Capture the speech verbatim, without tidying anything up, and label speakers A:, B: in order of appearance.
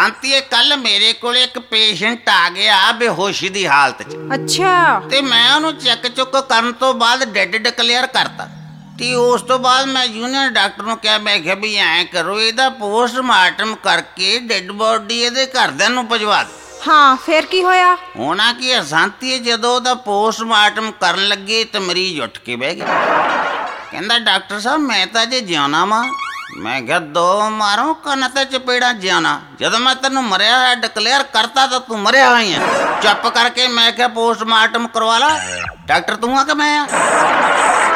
A: शांति कल मेरे को एक पेशेंट आ गया बेहोशी दी हालत च।
B: अच्छा
A: ते मैं उन्हें चेक चुक करन तो बाद डेड डिक्लेयर करता ते उस तो बाद मैं जूनियर डॉक्टर नूं कहा, मैं कहा भी ऐ करो इहदा पोस्टमार्टम करके डेड बॉडी इहदे घरदिआं नूं भजवा दो।
B: हाँ फिर की होया?
A: होना की है शांति, जदों ओहदा पोस्टमार्टम करन लगे तो मरीज उठ के बह गया। कहंदा डॉक्टर साहब मैं तो अजे जिउना वा। मैं क्या दो मारो कन ते चपेड़ा जियाना, जदों मैं तेनों मरिया होया डिक्लेयर करता तो तू मरिया हुई है। चुप करके मैं क्या पोस्टमार्टम करवा ला। डॉक्टर तू आ कि मैं आ?